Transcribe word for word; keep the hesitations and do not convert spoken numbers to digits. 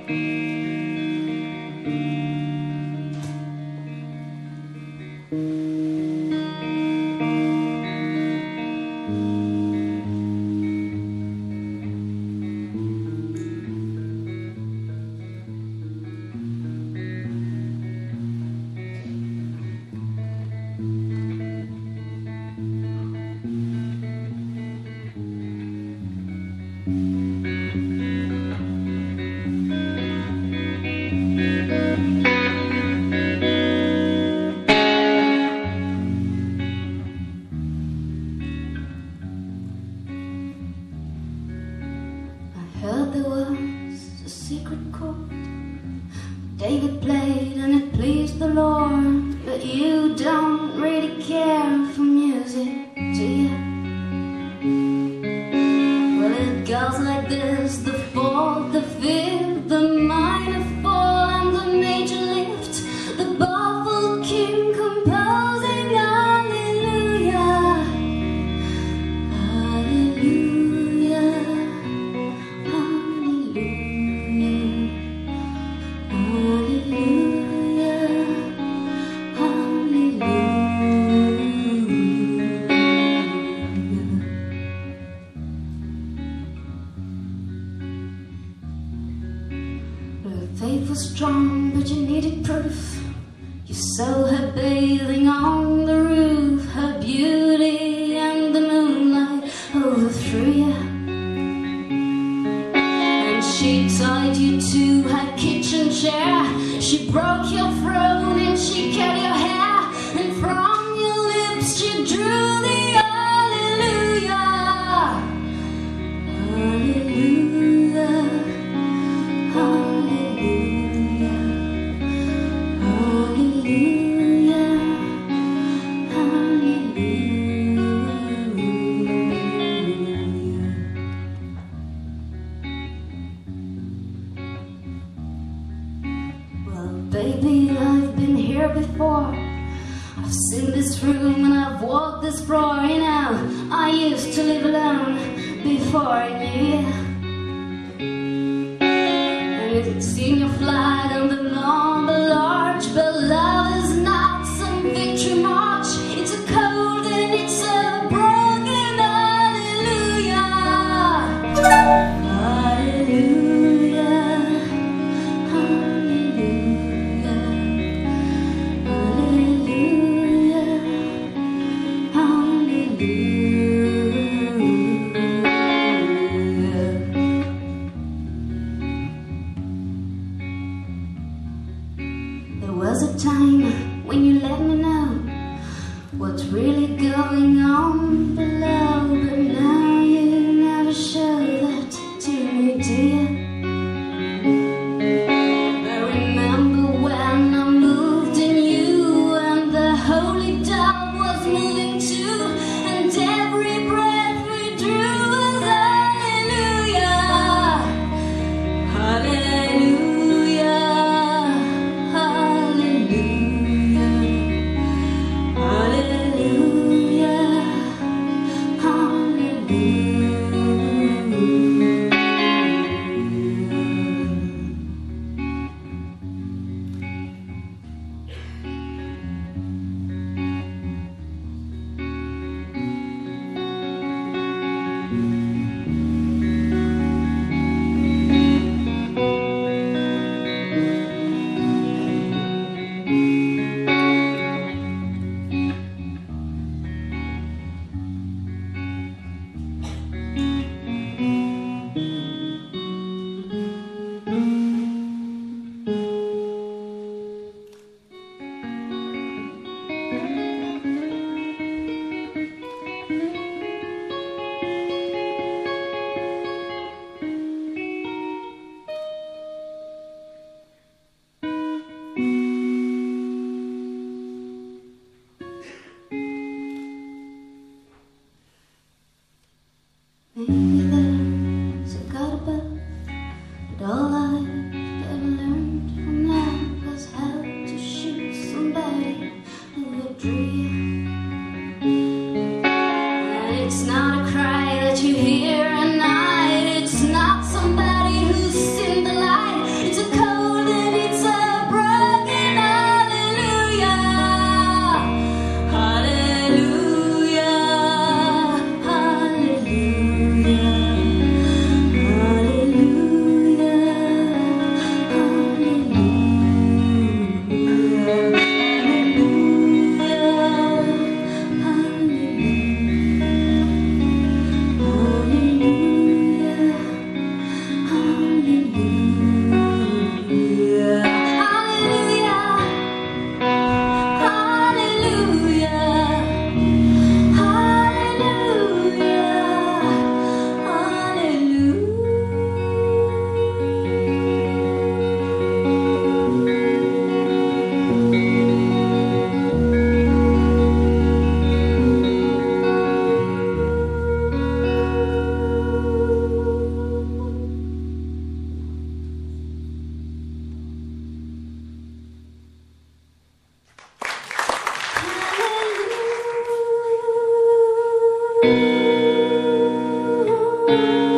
Heard there was a secret chord David played and it pleased the Lord. But you don't really care for music, do you? Well, it goes like this: the fourth, the fifth, the minor fall and the major lift, the baffled king composing hallelujah, hallelujah, faith was strong, but you needed proof. You saw her bathing on the roof, her beauty and the moonlight overthrew you. And she tied you to her kitchen chair, she broke your throne and she cut your hair, and from your lips she drew the hallelujah, hallelujah, hallelujah. Baby, I've been here before. I've seen this room and I've walked this floor. You know, I used to live alone before I knew you. And it's seen your flag on the marble arch, but love is not some victory march. It's a cold and it's a broken hallelujah, hallelujah. Ooh.